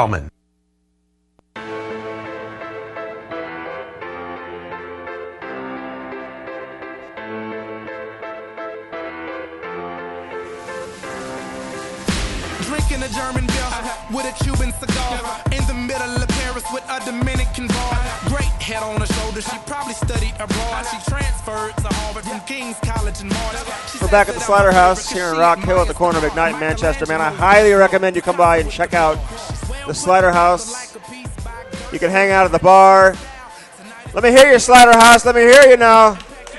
Almond. Drinking a German beer with a Cuban cigar in the middle of Paris with a Dominican bar. Great head on her shoulder, she probably studied abroad. She transferred to Harvard from King's College in March. We're back at the Slider House here in Rock Hill at the corner of McKnight and Manchester. Man, I highly recommend you come by and check out the Slider House. You can hang out at the bar. Let me hear you, Slider House. Let me hear you now.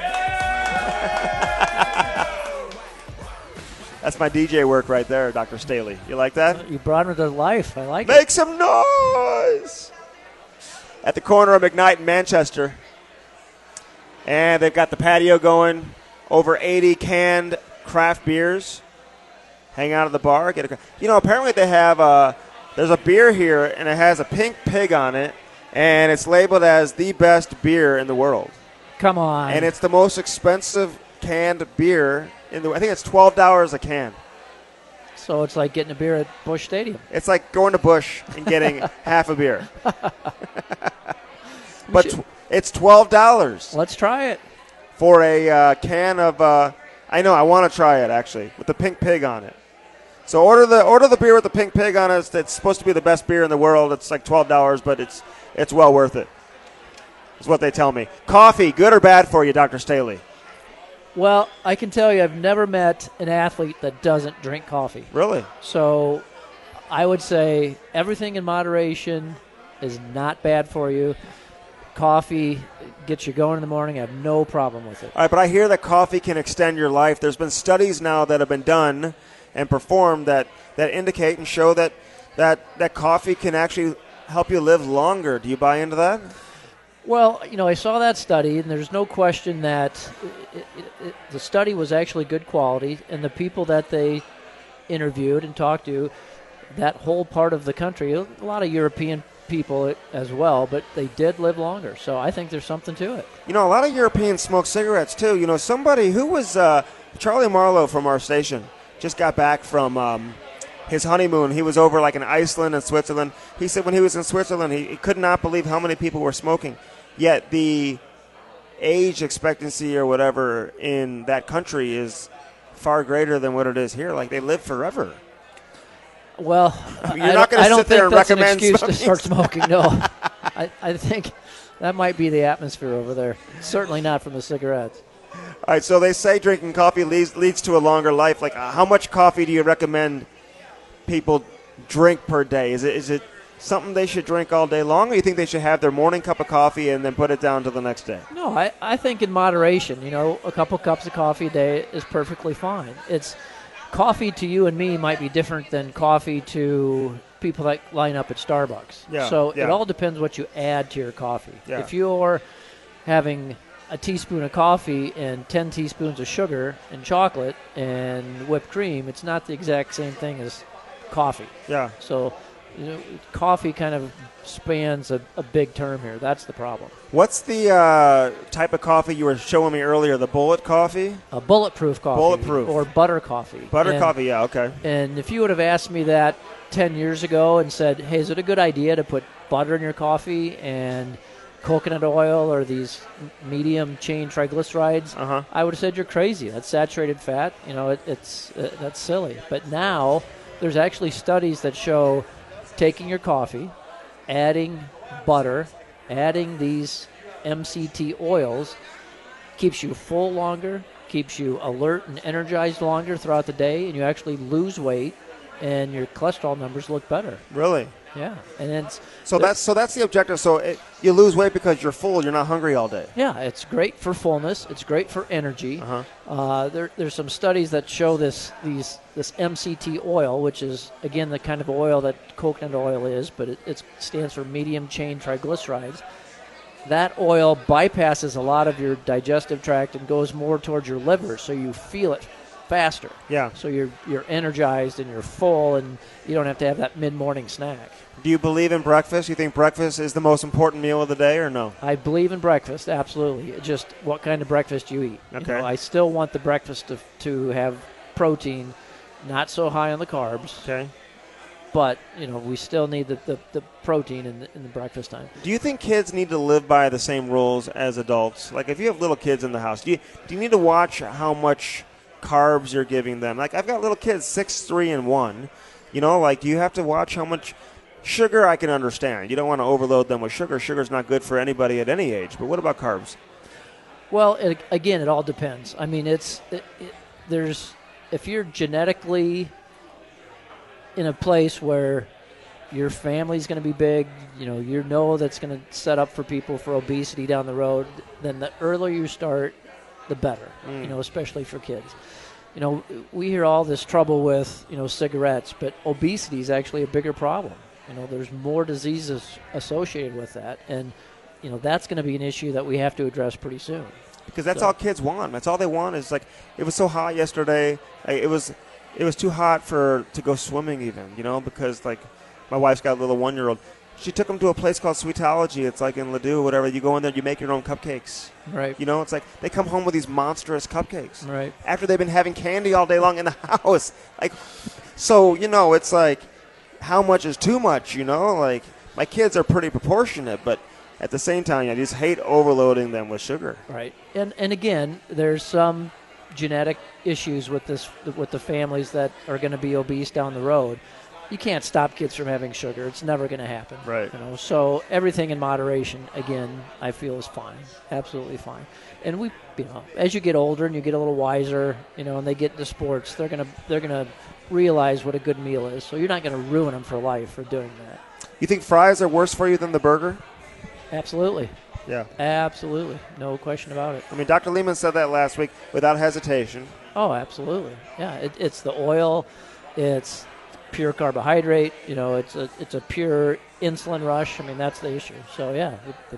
That's my DJ work right there, Dr. Staley. You like that? You brought her to life. I like it. Make some noise! At the corner of McKnight and Manchester. And they've got the patio going. Over 80 canned craft beers. Hang out at the bar. Apparently they have there's a beer here, and it has a pink pig on it, and it's labeled as the best beer in the world. Come on. And it's the most expensive canned beer I think it's $12 a can. So it's like getting a beer at Busch Stadium. It's like going to Busch and getting half a beer. But it's $12. Let's try it. For a can of, I know, I want to try it, actually, with the pink pig on it. So order the beer with the pink pig on it. It's supposed to be the best beer in the world. It's like $12, but it's well worth it. That's what they tell me. Coffee, good or bad for you, Dr. Staley? Well, I can tell you I've never met an athlete that doesn't drink coffee. Really? So I would say everything in moderation is not bad for you. Coffee gets you going in the morning. I have no problem with it. All right, but I hear that coffee can extend your life. There's been studies now that have been done and performed that indicate and show that coffee can actually help you live longer. Do you buy into that? Well, I saw that study, and there's no question that the study was actually good quality, and the people that they interviewed and talked to, that whole part of the country, a lot of European people as well, but they did live longer. So I think there's something to it. A lot of Europeans smoke cigarettes, too. Somebody who was Charlie Marlowe from our station just got back from his honeymoon. He was over like in Iceland and Switzerland. He said when he was in Switzerland, he could not believe how many people were smoking. Yet the age expectancy or whatever in that country is far greater than what it is here. Like, they live forever. Well, you're not going to sit there and recommend smoking. I don't think that's an excuse to start smoking, no. I think that might be the atmosphere over there. Certainly not from the cigarettes. All right, so they say drinking coffee leads to a longer life. Like, how much coffee do you recommend people drink per day? Is it something they should drink all day long, or you think they should have their morning cup of coffee and then put it down to the next day? No, I think in moderation. A couple cups of coffee a day is perfectly fine. It's coffee to you and me might be different than coffee to people that line up at Starbucks. Yeah, so yeah. It all depends what you add to your coffee. Yeah. If you're having a teaspoon of coffee and 10 teaspoons of sugar and chocolate and whipped cream, it's not the exact same thing as coffee. Yeah. So coffee kind of spans a big term here. That's the problem. What's the type of coffee you were showing me earlier, the bullet coffee? A bulletproof coffee. Bulletproof. Or butter coffee. Coffee, yeah, okay. And if you would have asked me that 10 years ago and said, hey, is it a good idea to put butter in your coffee and coconut oil or these medium chain triglycerides, I would have said you're crazy. That's saturated fat. That's silly. But now there's actually studies that show taking your coffee, adding butter, adding these MCT oils keeps you full longer, keeps you alert and energized longer throughout the day, and you actually lose weight, and your cholesterol numbers look better. Really? Yeah, and then that's the objective. So you lose weight because you're full. You're not hungry all day. Yeah, it's great for fullness. It's great for energy. There's some studies that show this MCT oil, which is again the kind of oil that coconut oil is, but it stands for medium chain triglycerides. That oil bypasses a lot of your digestive tract and goes more towards your liver, so you feel it faster. Yeah. So you're energized and you're full, and you don't have to have that mid-morning snack. Do you believe in breakfast? You think breakfast is the most important meal of the day, or no? I believe in breakfast, absolutely. Just what kind of breakfast you eat. Okay. I still want the breakfast to have protein, not so high on the carbs. Okay. but we still need the protein in the breakfast time. Do you think kids need to live by the same rules as adults? Like if you have little kids in the house, do you need to watch how much carbs you're giving them? Like I've got little kids, 6, 3, and 1. Do you have to watch how much sugar? I can understand. You don't want to overload them with sugar. Sugar's not good for anybody at any age. But what about carbs? Well, it all depends. I mean, if you're genetically in a place where your family's going to be big, that's going to set up for people for obesity down the road, then the earlier you start, the better, especially for kids. We hear all this trouble with, cigarettes, but obesity is actually a bigger problem. There's more diseases associated with that, and, that's going to be an issue that we have to address pretty soon. Because that's all kids want. That's all they want is, like, it was so hot yesterday. It was too hot to go swimming even, because, like, my wife's got a little 1-year-old. She took them to a place called Sweetology. It's like in Ladue, whatever. You go in there, you make your own cupcakes. Right. It's like they come home with these monstrous cupcakes. Right. After they've been having candy all day long in the house. Like, so, it's like, how much is too much, Like, my kids are pretty proportionate, but at the same time, I just hate overloading them with sugar. Right. And again, there's some genetic issues with the families that are going to be obese down the road. You can't stop kids from having sugar. It's never going to happen. Right. So everything in moderation, again, I feel is fine. Absolutely fine. And as you get older and you get a little wiser, and they get into sports, they're going to realize what a good meal is. So you're not going to ruin them for life for doing that. You think fries are worse for you than the burger? Absolutely. Yeah. Absolutely. No question about it. I mean, Dr. Lehman said that last week without hesitation. Oh, absolutely. Yeah, it's the oil. It's pure carbohydrate. It's a pure insulin rush. I mean, that's the issue. So, yeah,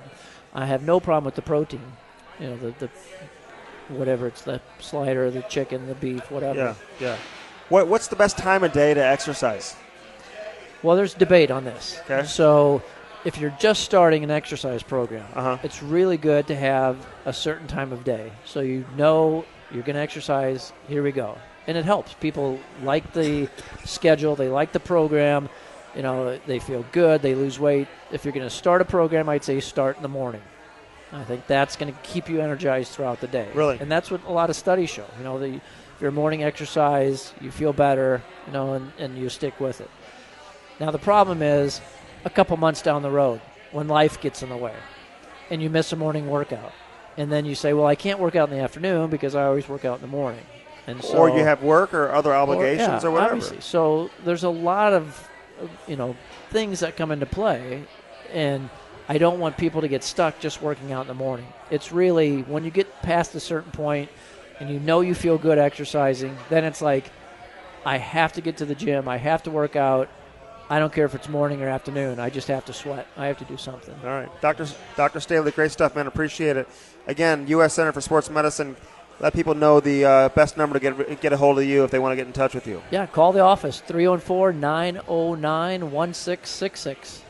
I have no problem with the protein. The whatever, it's the slider, the chicken, the beef, whatever. Yeah. What's the best time of day to exercise? Well, there's debate on this. Okay. So if you're just starting an exercise program, it's really good to have a certain time of day. So you're going to exercise, here we go. And it helps. People like the schedule. They like the program. They feel good. They lose weight. If you're going to start a program, I'd say start in the morning. I think that's going to keep you energized throughout the day. Really? And that's what a lot of studies show. If you're a morning exercise, you feel better, and you stick with it. Now, the problem is a couple months down the road when life gets in the way and you miss a morning workout. And then you say, well, I can't work out in the afternoon because I always work out in the morning. And so, or you have work or other obligations or whatever. Obviously. So there's a lot of, things that come into play, and I don't want people to get stuck just working out in the morning. It's really when you get past a certain point and you feel good exercising, then it's like, I have to get to the gym. I have to work out. I don't care if it's morning or afternoon. I just have to sweat. I have to do something. All right. Dr. Staley, great stuff, man. Appreciate it. Again, U.S. Center for Sports Medicine. Let people know the best number to get a hold of you if they want to get in touch with you. Yeah, call the office, 314-909-1666.